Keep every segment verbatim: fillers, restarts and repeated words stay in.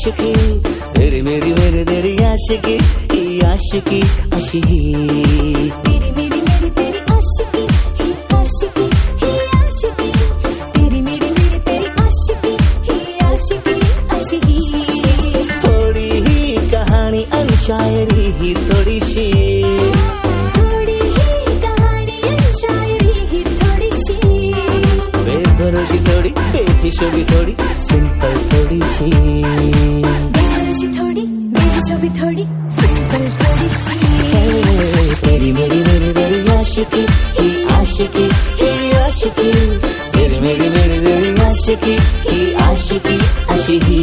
आशिकी, तेरी मेरी मेरी तेरी आशिकी, ये आशिकी आशिकी। तेरी मेरी मेरी तेरी आशिकी, ये आशिकी, ये आशिकी। तेरी मेरी मेरी तेरी आशिकी, ये आशिकी आशिकी। थोड़ी ही कहानी अन शायरी ही थोड़ी सी, थोड़ी ही कहानी अन शायरी ही थोड़ी सी। बेभरोसी थोड़ी, बेहिशो भी थोड़ी, सिंपल थोड़ी सी। बेभरोसी थोड़ी, बेहिशो भी थोड़ी, सिंपल थोड़ी सी। तेरी मेरी मेरी तेरी आशिकी, ये आशिकी, ये आशिकी। तेरी मेरी मेरी तेरी आशिकी, ये आशिकी आशिकी।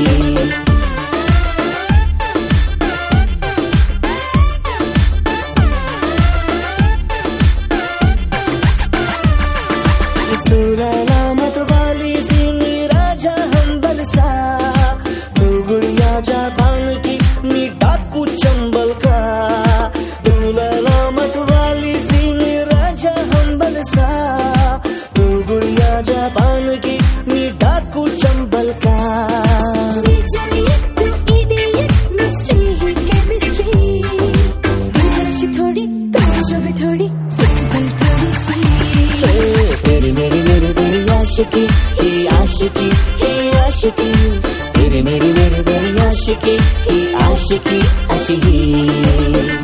तू लैला मत वाली सी मेरा जहंबल सा, तू गुड़िया जापान की मी डाकू चंबल का। तू लैला मत वाली सी मेरा जहंबल सा, तू गुड़िया जापान की मी डाकू चंबल का। ये चलिए तू इडियट, मिस्ट्री ही केमिस्ट्री। बेभरोसी थोड़ी, बेहिशो भी थोड़ी, सिंपल थोड़ी सी। तेरी मेरी मेरी तेरी आशिकी, ये आशिकी, ये आशिकी। तेरी मेरी मेरी तेरी आशिकी, ये आशिकी आशिकी।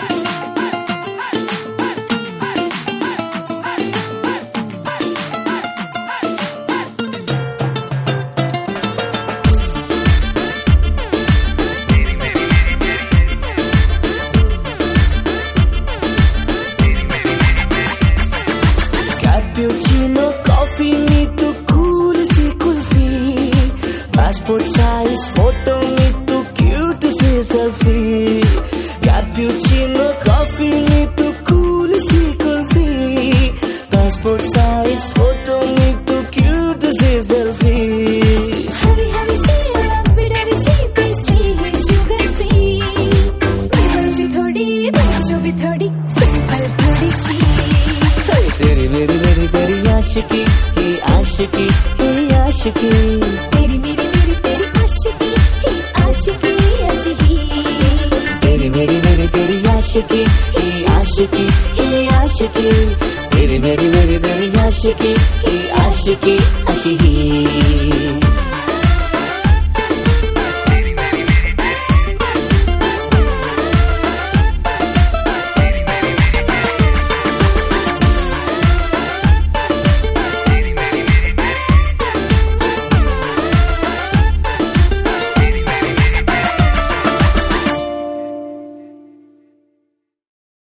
कैप्युचिनो कॉफी में तू कूल सी कुल्फी, पासपोर्ट साइज फोटो में तू क्यूट सी सेल्फी। कैप्युचिनो कॉफी में तू कूल सी कुल्फी, पासपोर्ट साइज फोटो में तू क्यूट सी सेल्फी। हरी हरी सी लंबी डबी सी पेस्ट्री है शुगर फ्री। बेभरोसी थोड़ी, बेहिशो भी थोड़ी, सिंपल थोड़ी सी। तेरी मेरी मेरी तेरी आशिकी, ये आशिकी, ये आशिकी। तेरी मेरी मेरी तेरी आशिकी, ये आशिकी आशिकी। तेरी मेरी मेरी तेरी आशिकी, ये आशिकी, ये आशिकी। तेरी मेरी मेरी तेरी आशिकी, ये आशिकी आशिकी।